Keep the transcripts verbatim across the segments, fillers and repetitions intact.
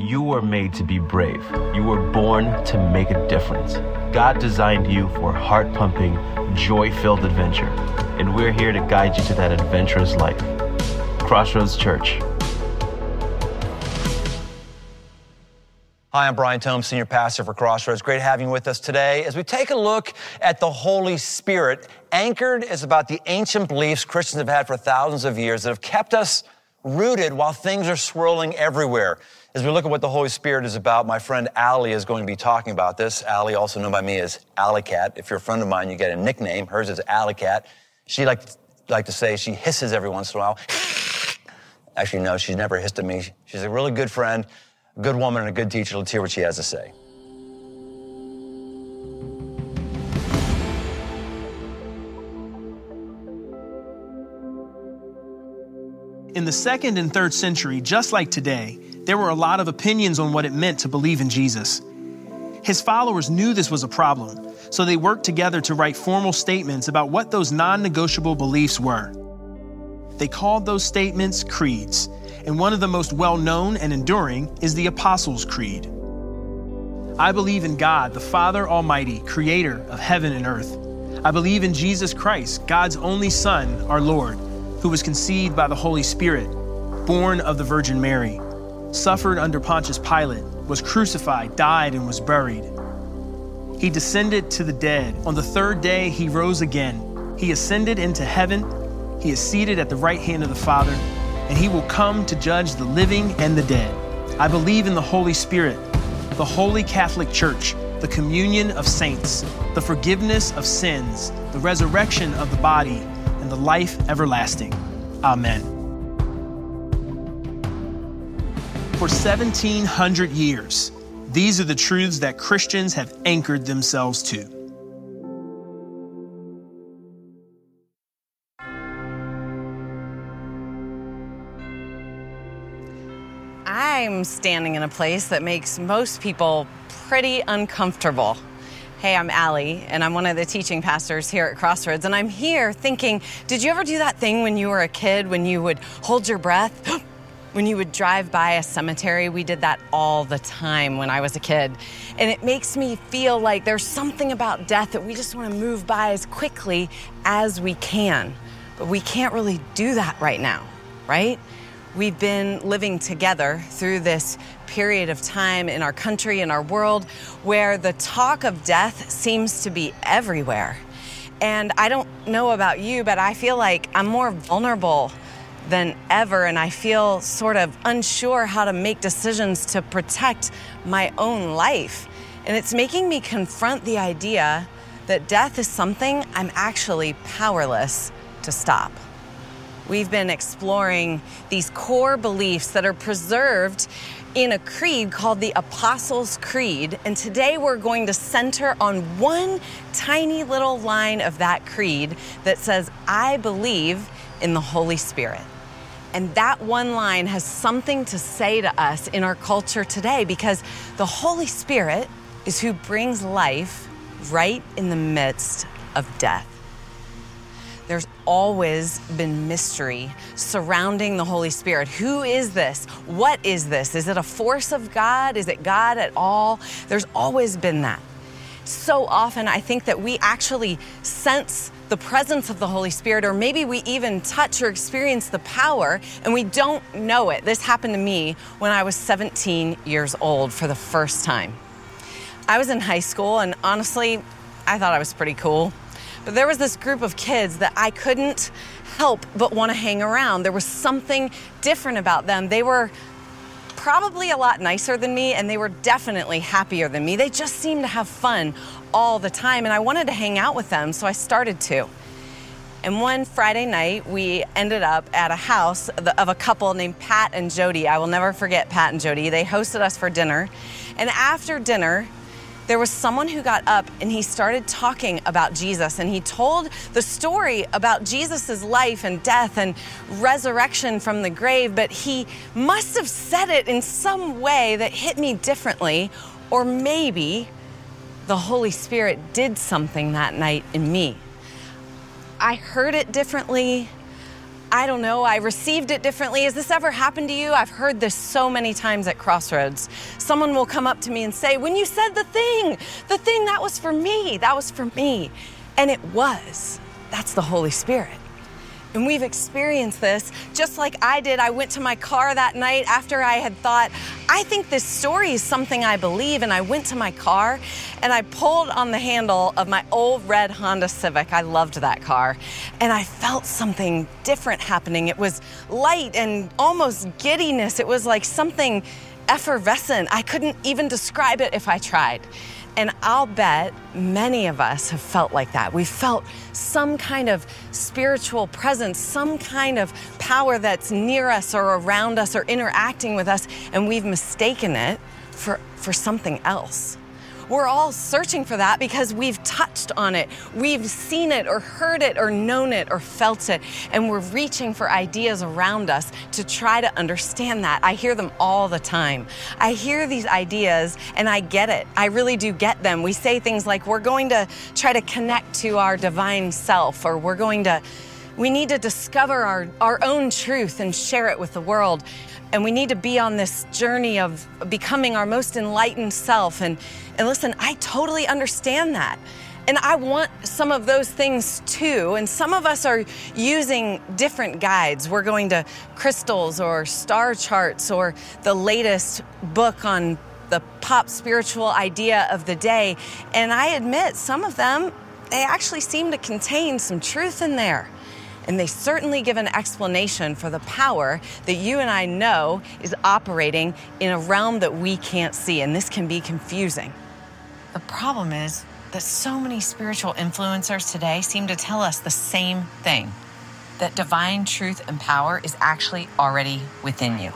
You were made to be brave. You were born to make a difference. God designed you for heart-pumping, joy-filled adventure, and we're here to guide you to that adventurous life. Crossroads Church. Hi, I'm Brian Tome, Senior Pastor for Crossroads. Great having you with us today as we take a look at the Holy Spirit. Anchored is about the ancient beliefs Christians have had for thousands of years that have kept us rooted while things are swirling everywhere. As we look at what the Holy Spirit is about, my friend Allie is going to be talking about this. Allie, also known by me as Alley Cat. If you're a friend of mine, you get a nickname. Hers is Alley Cat. She like like to say she hisses every once in a while. Actually, no, she's never hissed at me. She's a really good friend, a good woman, and a good teacher. Let's hear what she has to say. In the second and third century, just like today, there were a lot of opinions on what it meant to believe in Jesus. His followers knew this was a problem, so they worked together to write formal statements about what those non-negotiable beliefs were. They called those statements creeds, and one of the most well-known and enduring is the Apostles' Creed. I believe in God, the Father Almighty, creator of heaven and earth. I believe in Jesus Christ, God's only Son, our Lord, who was conceived by the Holy Spirit, born of the Virgin Mary, suffered under Pontius Pilate, was crucified, died, and was buried. He descended to the dead. On the third day, he rose again. He ascended into heaven. He is seated at the right hand of the Father, and he will come to judge the living and the dead. I believe in the Holy Spirit, the Holy Catholic Church, the communion of saints, the forgiveness of sins, the resurrection of the body, and the life everlasting. Amen. For seventeen hundred years, these are the truths that Christians have anchored themselves to. I'm standing in a place that makes most people pretty uncomfortable. Hey, I'm Allie, and I'm one of the teaching pastors here at Crossroads, and I'm here thinking, did you ever do that thing when you were a kid, when you would hold your breath? When you would drive by a cemetery? We did that all the time when I was a kid. And it makes me feel like there's something about death that we just want to move by as quickly as we can. But we can't really do that right now, right? We've been living together through this period of time in our country, in our world, where the talk of death seems to be everywhere. And I don't know about you, but I feel like I'm more vulnerable than ever, and I feel sort of unsure how to make decisions to protect my own life. And it's making me confront the idea that death is something I'm actually powerless to stop. We've been exploring these core beliefs that are preserved in a creed called the Apostles' Creed, and today we're going to center on one tiny little line of that creed that says, I believe in the Holy Spirit. And that one line has something to say to us in our culture today, because the Holy Spirit is who brings life right in the midst of death. There's always been mystery surrounding the Holy Spirit. Who is this? What is this? Is it a force of God? Is it God at all? There's always been that. So often I think that we actually sense the presence of the Holy Spirit, or maybe we even touch or experience the power and we don't know it. This happened to me when I was seventeen years old for the first time. I was in high school, and honestly, I thought I was pretty cool. But there was this group of kids that I couldn't help but want to hang around. There was something different about them. They were probably a lot nicer than me, and they were definitely happier than me. They just seemed to have fun all the time, and I wanted to hang out with them, so I started to. And one Friday night, we ended up at a house of a couple named Pat and Jody. I will never forget Pat and Jody. They hosted us for dinner, and after dinner, there was someone who got up and he started talking about Jesus, and he told the story about Jesus's life and death and resurrection from the grave, but he must have said it in some way that hit me differently, or maybe the Holy Spirit did something that night in me. I heard it differently. I don't know, I received it differently. Has this ever happened to you? I've heard this so many times at Crossroads. Someone will come up to me and say, when you said the thing, the thing that was for me, that was for me. And it was. That's the Holy Spirit. And we've experienced this just like I did. I went to my car that night after I had thought, I think this story is something I believe. And I went to my car and I pulled on the handle of my old red Honda Civic. I loved that car. And I felt something different happening. It was light and almost giddiness. It was like something effervescent. I couldn't even describe it if I tried. And I'll bet many of us have felt like that. We felt some kind of spiritual presence, some kind of power that's near us or around us or interacting with us, and we've mistaken it for, for something else. We're all searching for that because we've touched on it. We've seen it or heard it or known it or felt it. And we're reaching for ideas around us to try to understand that. I hear them all the time. I hear these ideas and I get it. I really do get them. We say things like, we're going to try to connect to our divine self, or we're going to, we need to discover our, our own truth and share it with the world. And we need to be on this journey of becoming our most enlightened self. And, and listen, I totally understand that. And I want some of those things too. And some of us are using different guides. We're going to crystals or star charts or the latest book on the pop spiritual idea of the day. And I admit some of them, they actually seem to contain some truth in there. And they certainly give an explanation for the power that you and I know is operating in a realm that we can't see, and this can be confusing. The problem is that so many spiritual influencers today seem to tell us the same thing, that divine truth and power is actually already within you.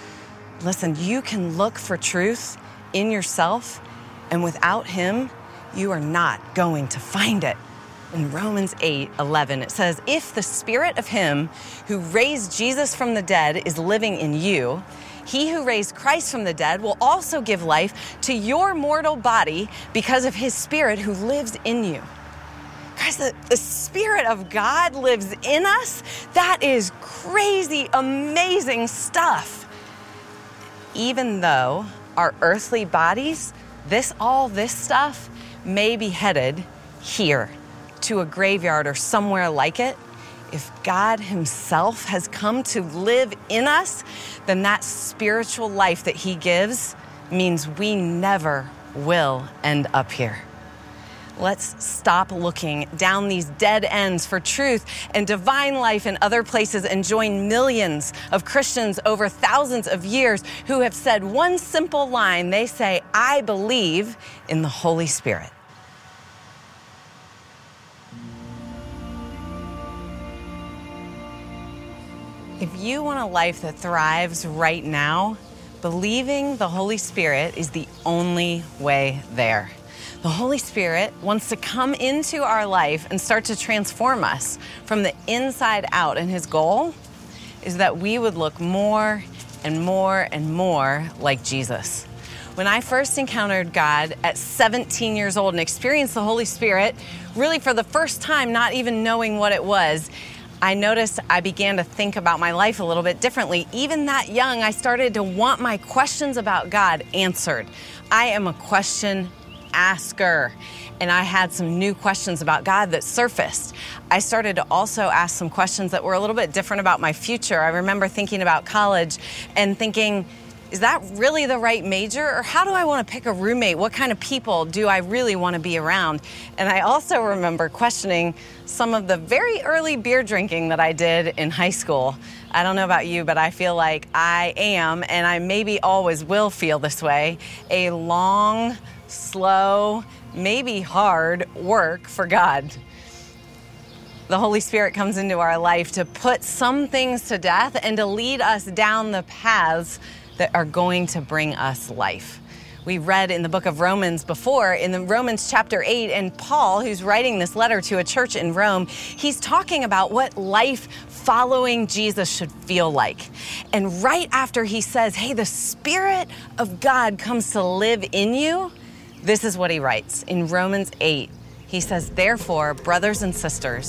Listen, you can look for truth in yourself, and without Him, you are not going to find it. In Romans eight eleven, it says, if the spirit of Him who raised Jesus from the dead is living in you, He who raised Christ from the dead will also give life to your mortal body because of His Spirit who lives in you. Guys, the, the Spirit of God lives in us. That is crazy, amazing stuff. Even though our earthly bodies, this all this stuff may be headed here to a graveyard or somewhere like it, if God Himself has come to live in us, then that spiritual life that He gives means we never will end up here. Let's stop looking down these dead ends for truth and divine life in other places and join millions of Christians over thousands of years who have said one simple line. They say, I believe in the Holy Spirit. If you want a life that thrives right now, believing the Holy Spirit is the only way there. The Holy Spirit wants to come into our life and start to transform us from the inside out. And His goal is that we would look more and more and more like Jesus. When I first encountered God at seventeen years old and experienced the Holy Spirit, really for the first time, not even knowing what it was, I noticed I began to think about my life a little bit differently. Even that young, I started to want my questions about God answered. I am a question asker, and I had some new questions about God that surfaced. I started to also ask some questions that were a little bit different about my future. I remember thinking about college and thinking, is that really the right major? Or how do I want to pick a roommate? What kind of people do I really want to be around? And I also remember questioning some of the very early beer drinking that I did in high school. I don't know about you, but I feel like I am, and I maybe always will feel this way, a long, slow, maybe hard work for God. The Holy Spirit comes into our life to put some things to death and to lead us down the paths that are going to bring us life. We read in the book of Romans before, in the Romans chapter eight, and Paul, who's writing this letter to a church in Rome, he's talking about what life following Jesus should feel like. And right after he says, hey, the Spirit of God comes to live in you, this is what he writes in Romans eight. He says, therefore, brothers and sisters,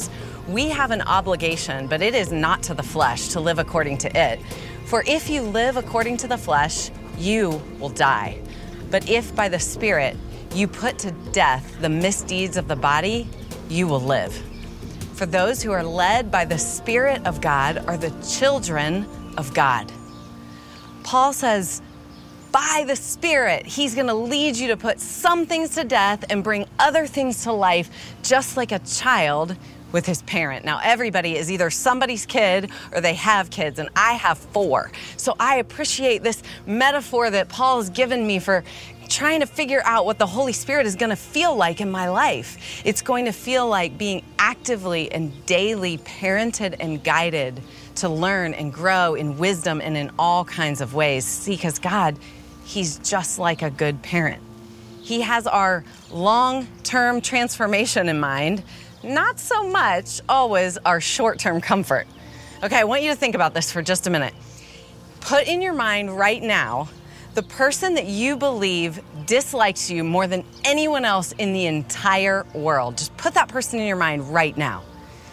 We have an obligation, but it is not to the flesh to live according to it. For if you live according to the flesh, you will die. But if by the Spirit you put to death the misdeeds of the body, you will live. For those who are led by the Spirit of God are the children of God. Paul says, by the Spirit, he's going to lead you to put some things to death and bring other things to life, just like a child with his parent. Now, everybody is either somebody's kid or they have kids, and I have four. So I appreciate this metaphor that Paul has given me for trying to figure out what the Holy Spirit is going to feel like in my life. It's going to feel like being actively and daily parented and guided to learn and grow in wisdom and in all kinds of ways. See, because God, he's just like a good parent. He has our long-term transformation in mind, not so much always our short-term comfort. Okay, I want you to think about this for just a minute. Put in your mind right now the person that you believe dislikes you more than anyone else in the entire world. Just put that person in your mind right now.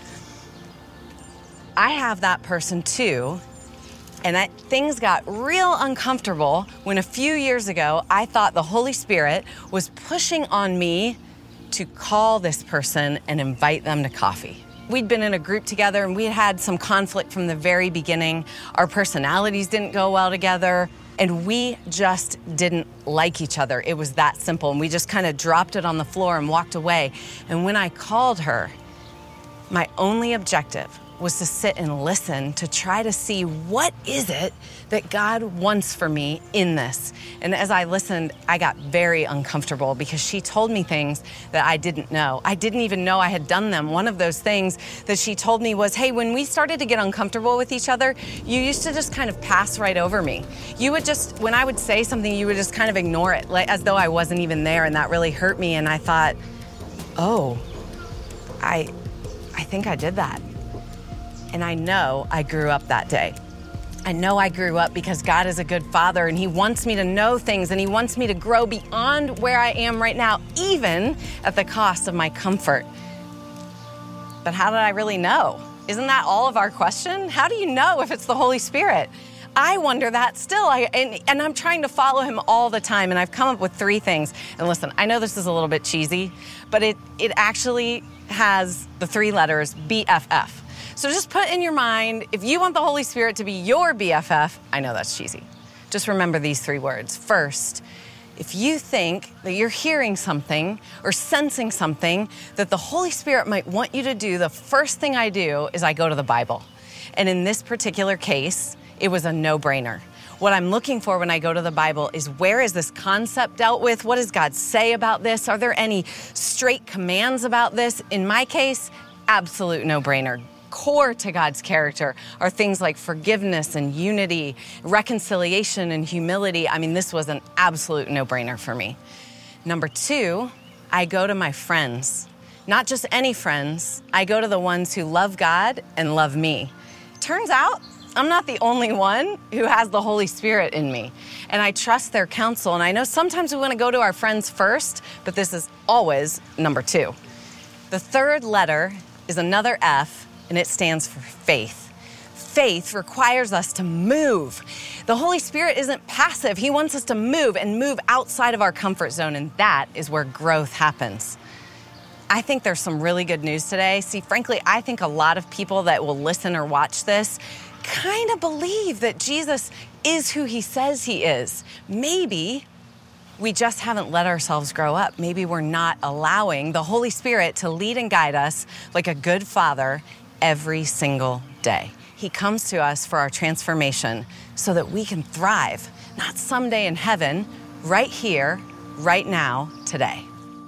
I have that person too, and I, things got real uncomfortable when a few years ago I thought the Holy Spirit was pushing on me to call this person and invite them to coffee. We'd been in a group together and we had had some conflict from the very beginning. Our personalities didn't go well together, and we just didn't like each other. It was that simple, and we just kind of dropped it on the floor and walked away. And when I called her, my only objective was to sit and listen to try to see what is it that God wants for me in this. And as I listened, I got very uncomfortable because she told me things that I didn't know. I didn't even know I had done them. One of those things that she told me was, hey, when we started to get uncomfortable with each other, you used to just kind of pass right over me. You would just, when I would say something, you would just kind of ignore it, like as though I wasn't even there, and that really hurt me. And I thought, oh, I, I think I did that. And I know I grew up that day. I know I grew up because God is a good father, and he wants me to know things, and he wants me to grow beyond where I am right now, even at the cost of my comfort. But how did I really know? Isn't that all of our question? How do you know if it's the Holy Spirit? I wonder that still, I, and, and I'm trying to follow him all the time, and I've come up with three things. And listen, I know this is a little bit cheesy, but it, it actually has the three letters B F F. So just put in your mind, if you want the Holy Spirit to be your B F F, I know that's cheesy. Just remember these three words. First, if you think that you're hearing something or sensing something that the Holy Spirit might want you to do, the first thing I do is I go to the Bible. And in this particular case, it was a no-brainer. What I'm looking for when I go to the Bible is, where is this concept dealt with? What does God say about this? Are there any straight commands about this? In my case, absolute no-brainer. Core to God's character are things like forgiveness and unity, reconciliation and humility. I mean, this was an absolute no-brainer for me. Number two, I go to my friends. Not just any friends. I go to the ones who love God and love me. Turns out, I'm not the only one who has the Holy Spirit in me. And I trust their counsel. And I know sometimes we want to go to our friends first, but this is always number two. The third letter is another F, and it stands for faith. Faith requires us to move. The Holy Spirit isn't passive. He wants us to move and move outside of our comfort zone, and that is where growth happens. I think there's some really good news today. See, frankly, I think a lot of people that will listen or watch this kind of believe that Jesus is who he says he is. Maybe we just haven't let ourselves grow up. Maybe we're not allowing the Holy Spirit to lead and guide us like a good father every single day. He comes to us for our transformation so that we can thrive, not someday in heaven, right here, right now, today.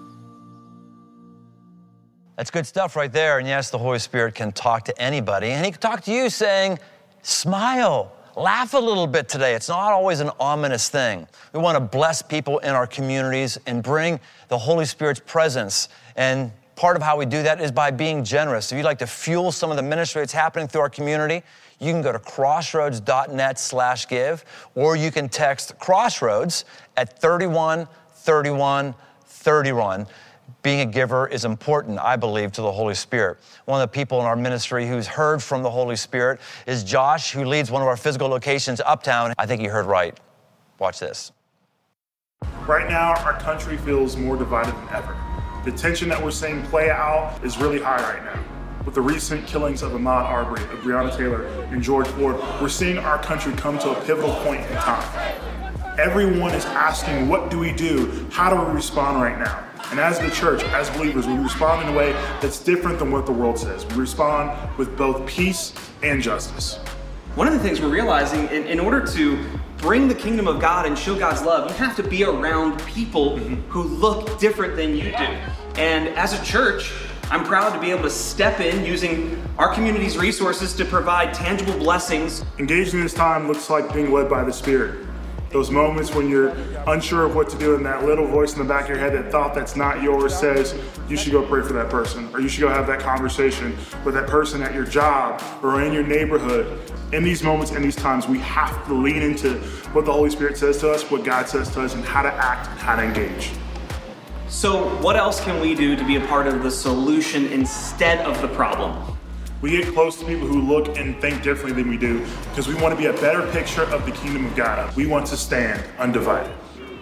That's good stuff right there. And yes, the Holy Spirit can talk to anybody, and he can talk to you saying, smile, laugh a little bit today. It's not always an ominous thing. We want to bless people in our communities and bring the Holy Spirit's presence. And part of how we do that is by being generous. If you'd like to fuel some of the ministry that's happening through our community, you can go to crossroads.net slash give, or you can text Crossroads at thirty-one thirty-one thirty-one. Being a giver is important, I believe, to the Holy Spirit. One of the people in our ministry who's heard from the Holy Spirit is Josh, who leads one of our physical locations uptown. I think you heard right. Watch this. Right now, our country feels more divided than ever. The tension that we're seeing play out is really high right now. With the recent killings of Ahmaud Arbery, of Breonna Taylor, and George Floyd, we're seeing our country come to a pivotal point in time. Everyone is asking, what do we do? How do we respond right now? And as the church, as believers, we respond in a way that's different than what the world says. We respond with both peace and justice. One of the things we're realizing, in, in order to bring the kingdom of God and show God's love, you have to be around people mm-hmm. who look different than you do. And as a church, I'm proud to be able to step in using our community's resources to provide tangible blessings. Engaging this time looks like being led by the Spirit. Those moments when you're unsure of what to do and that little voice in the back of your head, that thought that's not yours, says you should go pray for that person, or you should go have that conversation with that person at your job or in your neighborhood. In these moments, in these times, we have to lean into what the Holy Spirit says to us, what God says to us, and how to act and how to engage. So what else can we do to be a part of the solution instead of the problem? We get close to people who look and think differently than we do because we want to be a better picture of the kingdom of God. We want to stand undivided.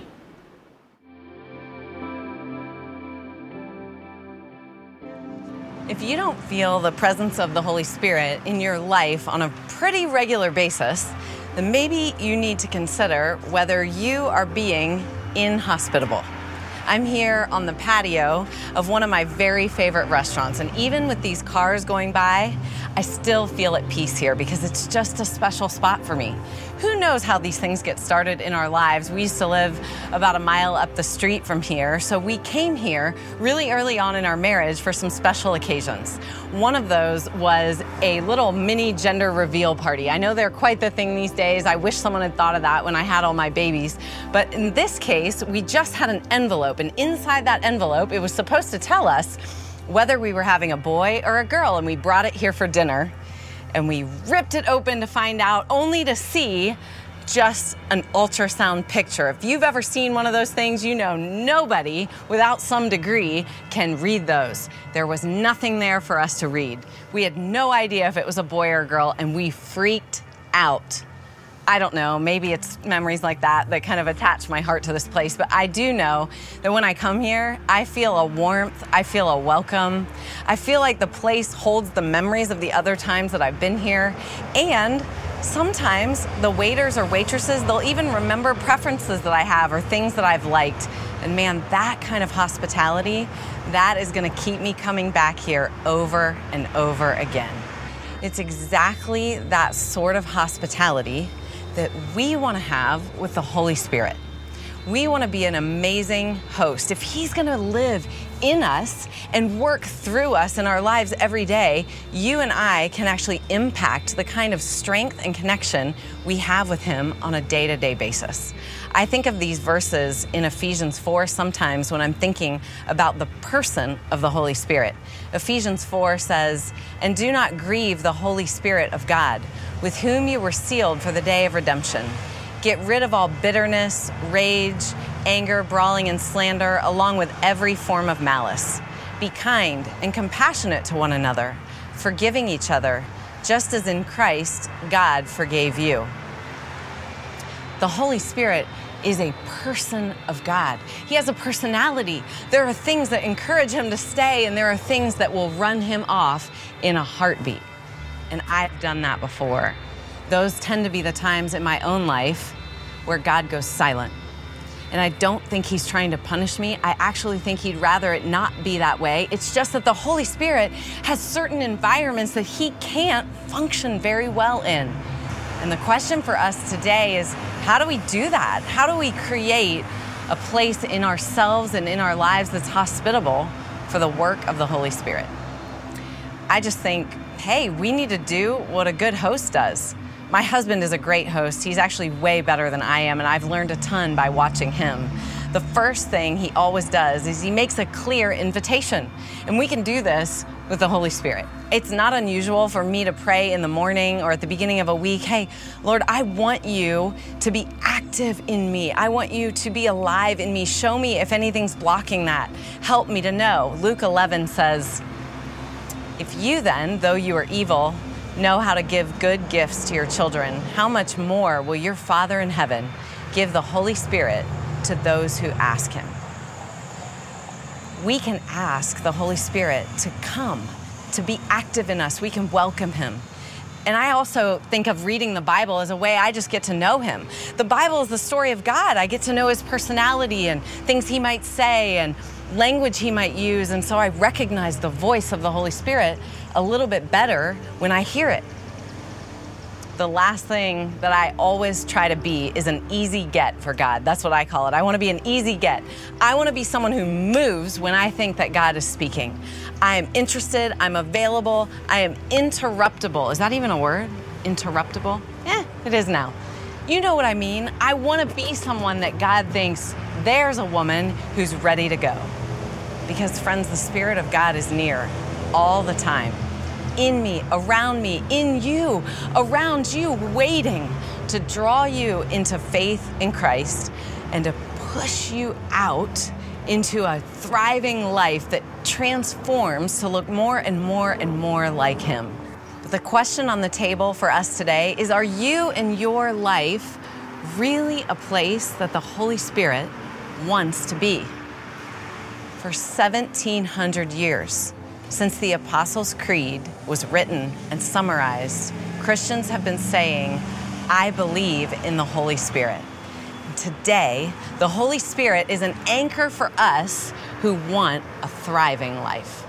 If you don't feel the presence of the Holy Spirit in your life on a pretty regular basis, then maybe you need to consider whether you are being inhospitable. I'm here on the patio of one of my very favorite restaurants, and even with these cars going by, I still feel at peace here because it's just a special spot for me. Who knows how these things get started in our lives? We used to live about a mile up the street from here, so we came here really early on in our marriage for some special occasions. One of those was a little mini gender reveal party. I know they're quite the thing these days. I wish someone had thought of that when I had all my babies. But in this case, we just had an envelope, and inside that envelope, it was supposed to tell us whether we were having a boy or a girl, and we brought it here for dinner. And we ripped it open to find out, only to see just an ultrasound picture. If you've ever seen one of those things, you know nobody without some degree can read those. There was nothing there for us to read. We had no idea if it was a boy or a girl, and we freaked out. I don't know, maybe it's memories like that that kind of attach my heart to this place, but I do know that when I come here, I feel a warmth, I feel a welcome. I feel like the place holds the memories of the other times that I've been here, and sometimes the waiters or waitresses, they'll even remember preferences that I have or things that I've liked. And man, that kind of hospitality, that is gonna keep me coming back here over and over again. It's exactly that sort of hospitality that we want to have with the Holy Spirit. We want to be an amazing host. If He's going to live in us and work through us in our lives every day, you and I can actually impact the kind of strength and connection we have with Him on a day-to-day basis. I think of these verses in Ephesians four sometimes when I'm thinking about the person of the Holy Spirit. Ephesians four says, "And do not grieve the Holy Spirit of God, with whom you were sealed for the day of redemption. Get rid of all bitterness, rage, anger, brawling, and slander, along with every form of malice. Be kind and compassionate to one another, forgiving each other, just as in Christ God forgave you." The Holy Spirit is a person of God. He has a personality. There are things that encourage Him to stay, and there are things that will run Him off in a heartbeat. And I've done that before. Those tend to be the times in my own life where God goes silent. And I don't think He's trying to punish me. I actually think He'd rather it not be that way. It's just that the Holy Spirit has certain environments that He can't function very well in. And the question for us today is, how do we do that? How do we create a place in ourselves and in our lives that's hospitable for the work of the Holy Spirit? I just think, hey, we need to do what a good host does. My husband is a great host. He's actually way better than I am, and I've learned a ton by watching him. the first thing he always does is he makes a clear invitation. And we can do this with the Holy Spirit. It's not unusual for me to pray in the morning or at the beginning of a week, hey, Lord, I want you to be active in me. I want you to be alive in me. Show me if anything's blocking that. Help me to know. Luke eleven says, if you then, though you are evil, know how to give good gifts to your children, how much more will your Father in heaven give the Holy Spirit to those who ask him? We can ask the Holy Spirit to come, to be active in us. We can welcome him. And I also think of reading the Bible as a way I just get to know him. The Bible is the story of God. I get to know his personality and things he might say and language he might use. And so I recognize the voice of the Holy Spirit a little bit better when I hear it. The last thing that I always try to be is an easy get for God. That's what I call it. I want to be an easy get. I want to be someone who moves when I think that God is speaking. I am interested, I'm available, I am interruptible. Is that even a word? Interruptible? Eh, it is now. You know what I mean. I want to be someone that God thinks, there's a woman who's ready to go. Because friends, the Spirit of God is near all the time. In me, around me, in you, around you, waiting to draw you into faith in Christ and to push you out into a thriving life that transforms to look more and more and more like him. But the question on the table for us today is, are you in your life really a place that the Holy Spirit wants to be? For seventeen hundred years, since the Apostles' Creed was written and summarized, Christians have been saying, I believe in the Holy Spirit. And today, the Holy Spirit is an anchor for us who want a thriving life.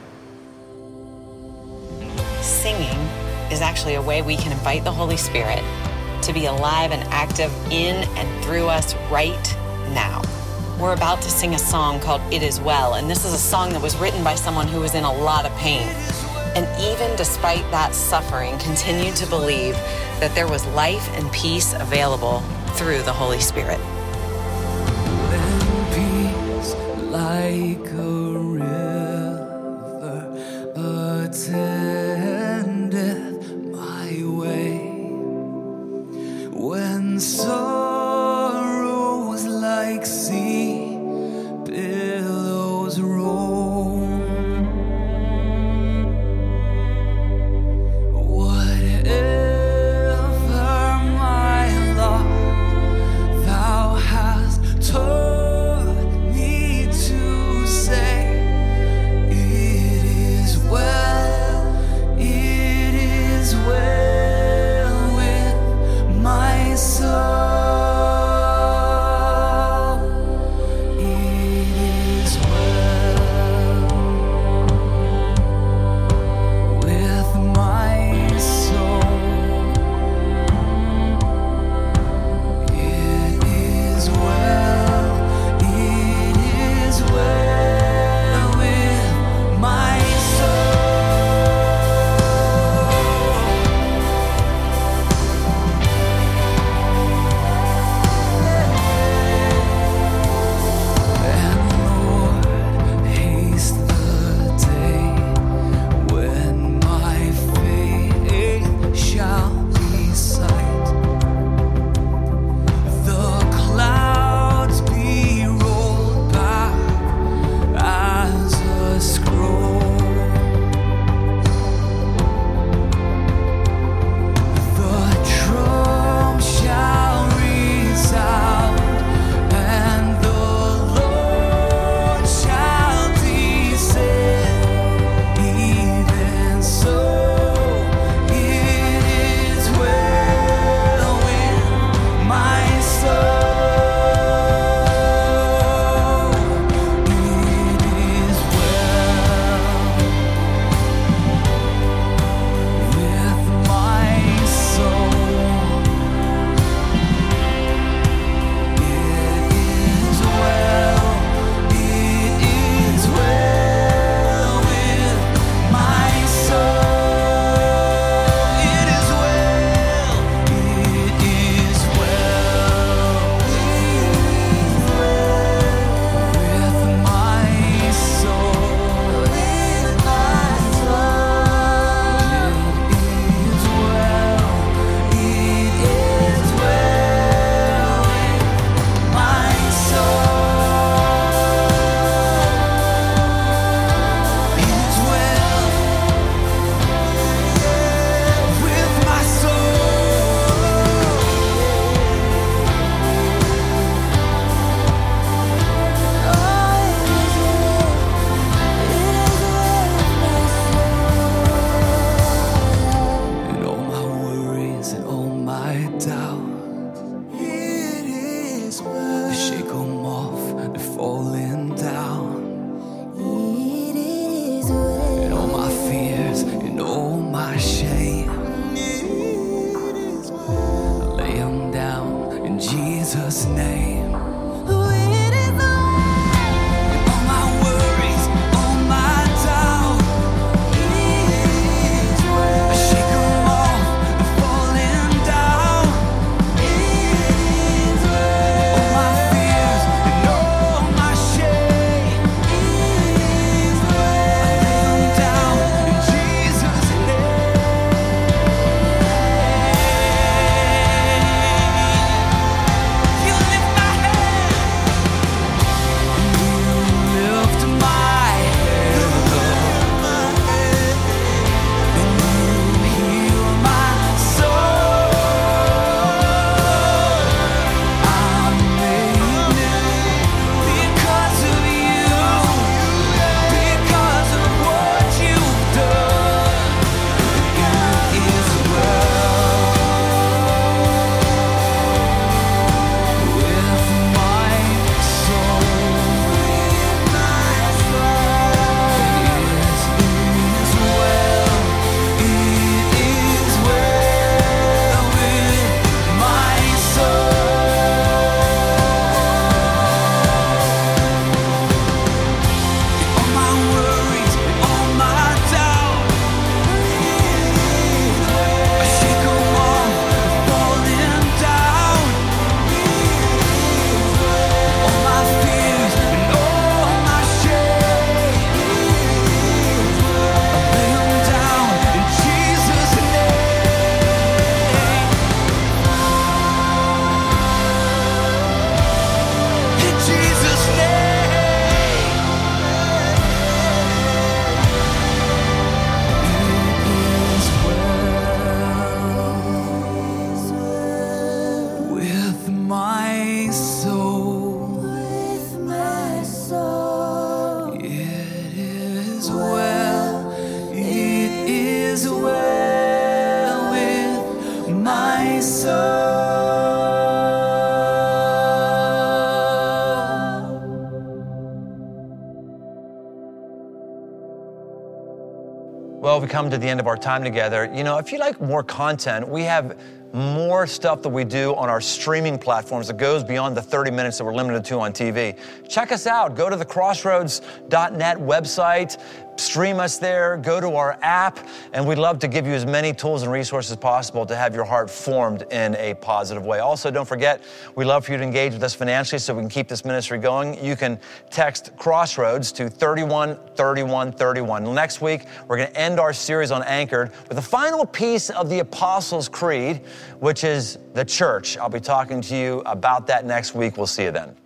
Singing is actually a way we can invite the Holy Spirit to be alive and active in and through us right now. We're about to sing a song called It Is Well, and this is a song that was written by someone who was in a lot of pain. And even despite that suffering, continued to believe that there was life and peace available through the Holy Spirit. When peace like a river attendeth my way, when sorrows like sea billows roll, whatever my lot, thou hast taught me to say, it is well, it is well with my soul. falling down. It is well. And all my fears and all my shame, it is well. I lay them down in Jesus' name. Well, we come to the end of our time together. You know, if you like more content, we have more stuff that we do on our streaming platforms that goes beyond the thirty minutes that we're limited to on T V. Check us out. Go to the crossroads dot net website. Stream us there, go to our app, and we'd love to give you as many tools and resources as possible to have your heart formed in a positive way. Also, don't forget, we love for you to engage with us financially so we can keep this ministry going. You can text Crossroads to thirty-one thirty-one thirty-one. Next week, we're going to end our series on Anchored with the final piece of the Apostles' Creed, which is the church. I'll be talking to you about that next week. We'll see you then.